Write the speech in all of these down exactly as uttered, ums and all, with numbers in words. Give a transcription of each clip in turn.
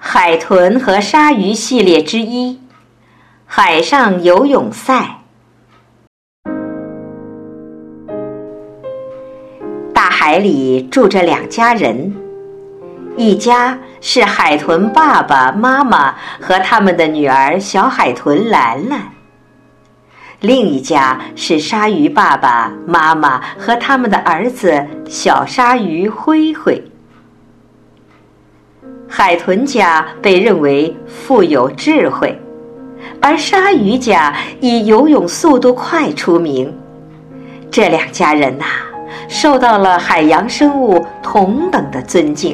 海豚和鲨鱼系列之一，海上游泳赛。大海里住着两家人，一家是海豚爸爸妈妈和他们的女儿小海豚兰兰，另一家是鲨鱼爸爸妈妈和他们的儿子小鲨鱼灰灰。海豚家被认为富有智慧，而鲨鱼家以游泳速度快出名。这两家人呐、啊，受到了海洋生物同等的尊敬。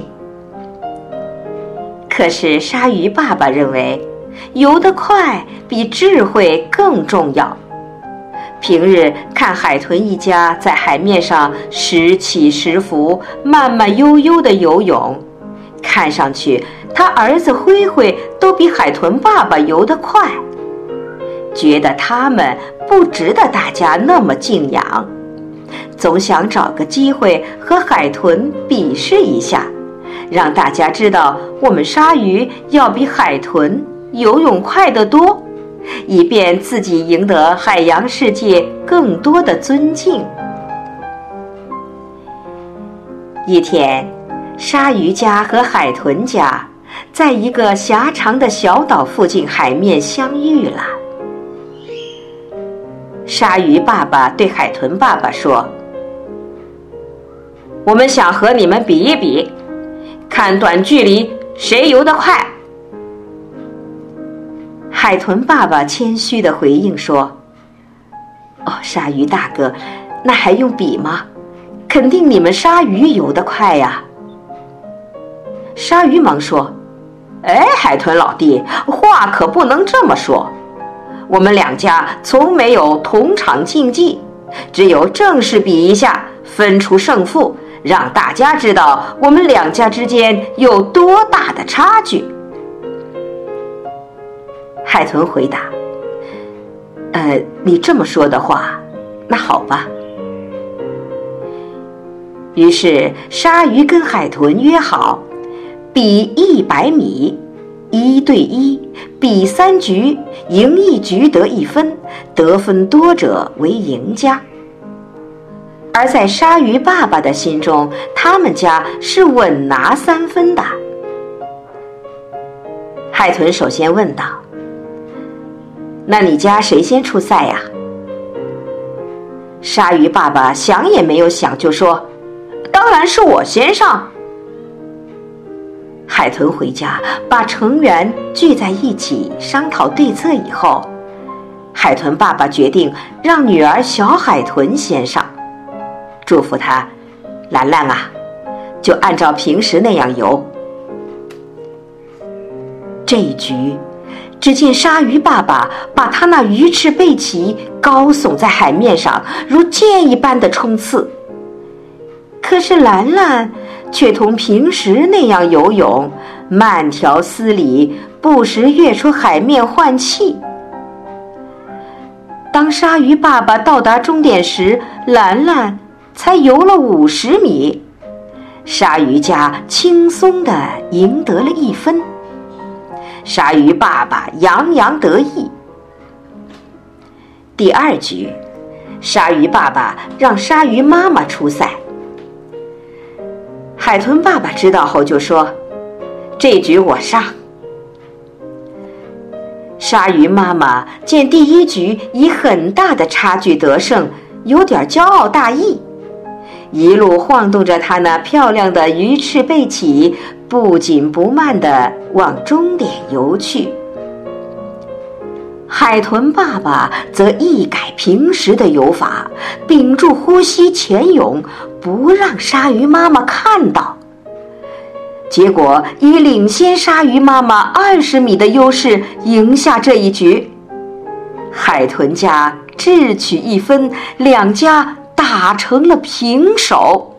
可是鲨鱼爸爸认为，游得快比智慧更重要。平日看海豚一家在海面上时起时伏、慢慢悠悠地游泳，看上去他儿子灰灰都比海豚爸爸游得快，觉得他们不值得大家那么敬仰，总想找个机会和海豚比试一下，让大家知道我们鲨鱼要比海豚游泳快得多，以便自己赢得海洋世界更多的尊敬。一天，鲨鱼家和海豚家在一个狭长的小岛附近海面相遇了。鲨鱼爸爸对海豚爸爸说：“我们想和你们比一比，看短距离谁游得快。”海豚爸爸谦虚地回应说：“哦，鲨鱼大哥，那还用比吗？肯定你们鲨鱼游得快呀。”鲨鱼忙说：“哎，海豚老弟，话可不能这么说。我们两家从没有同场竞技，只有正式比一下，分出胜负，让大家知道我们两家之间有多大的差距。”海豚回答：“呃，你这么说的话，那好吧。”于是鲨鱼跟海豚约好，比一百米，一对一，比三局，赢一局得一分，得分多者为赢家。而在鲨鱼爸爸的心中，他们家是稳拿三分的。海豚首先问道：“那你家谁先出赛呀？”鲨鱼爸爸想也没有想就说：“当然是我先上。”海豚回家把成员聚在一起商讨对策以后，海豚爸爸决定让女儿小海豚先上，嘱咐她：“兰兰啊，就按照平时那样游。”这一局，只见鲨鱼爸爸把他那鱼翅背鳍高耸在海面上，如箭一般的冲刺。可是兰兰却同平时那样游泳，慢条斯理，不时跃出海面换气。当鲨鱼爸爸到达终点时，兰兰才游了五十米，鲨鱼家轻松地赢得了一分。鲨鱼爸爸洋洋得意。第二局，鲨鱼爸爸让鲨鱼妈妈出赛。海豚爸爸知道后就说：“这局我上。”鲨鱼妈妈见第一局以很大的差距得胜，有点骄傲大意，一路晃动着她那漂亮的鱼翅背鳍，不紧不慢地往终点游去。海豚爸爸则一改平时的游法，屏住呼吸潜泳，不让鲨鱼妈妈看到。结果以领先鲨鱼妈妈二十米的优势赢下这一局。海豚家智取一分，两家打成了平手。